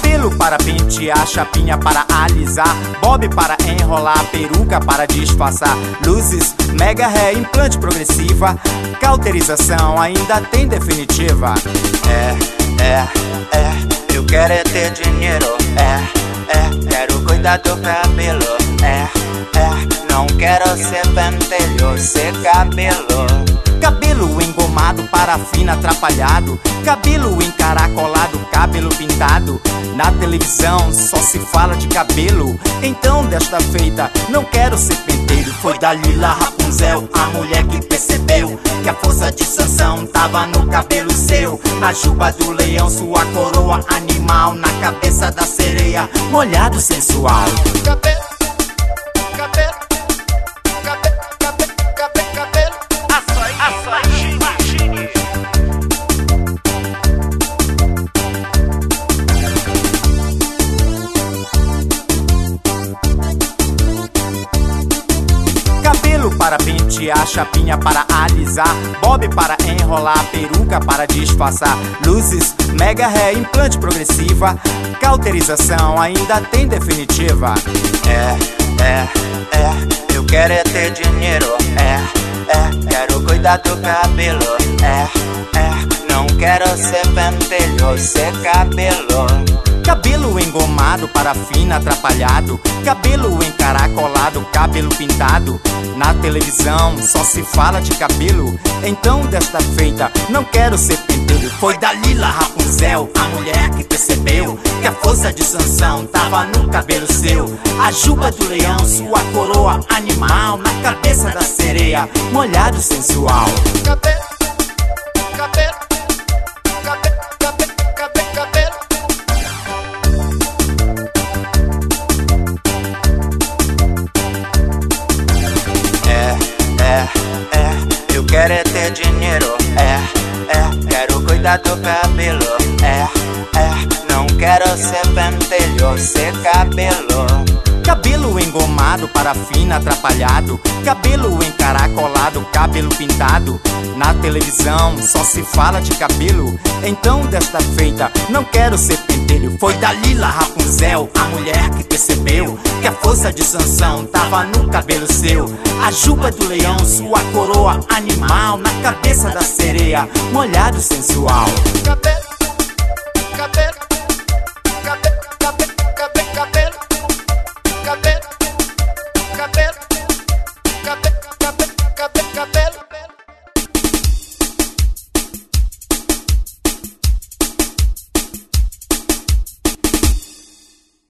Cabelo para pentear, chapinha para alisar, bob para enrolar, peruca para disfarçar, luzes, mega hair, implante progressiva, cauterização ainda tem definitiva. Eu quero é ter dinheiro, quero cuidar do cabelo, não quero ser pentelho, ser cabelo. Cabelo engomado, parafina atrapalhado, cabelo encaracolado, cabelo pintado. Na televisão só se fala de cabelo, então desta feita não quero ser pentelho. Foi Dalila Rapunzel, a mulher que percebeu que a força de Sansão tava no cabelo seu. A juba do leão, sua coroa animal, na cabeça da sereia, molhado sensual. Cabelo. Cabelo para pentear, chapinha para alisar, bob para enrolar, peruca para disfarçar, luzes, mega hair, implante progressiva, cauterização ainda tem definitiva. Eu quero é ter dinheiro, quero cuidar do cabelo, não quero ser pentelho, ser cabelo. Cabelo engomado, parafina atrapalhado, cabelo encaracolado, cabelo pintado. Na televisão só se fala de cabelo, então desta feita não quero ser pentelho. Foi Dalila Rapunzel, a mulher que percebeu que a força de Sansão tava no cabelo seu. A juba do leão, sua coroa animal, na cabeça da sereia, molhado sensual. Cabelo. Eu quero é ter dinheiro, quero cuidar do cabelo, não quero ser pentelho, ser cabelo. Cabelo engomado, parafina atrapalhado, cabelo encaracolado, cabelo pintado. Na televisão só se fala de cabelo, então desta feita não quero ser pentelho. Foi Dalila Rapunzel, a mulher que percebeu que a força de Sansão tava no cabelo seu. A juba do leão, sua coroa animal, na cabeça da sereia, molhado sensual. Cabelo.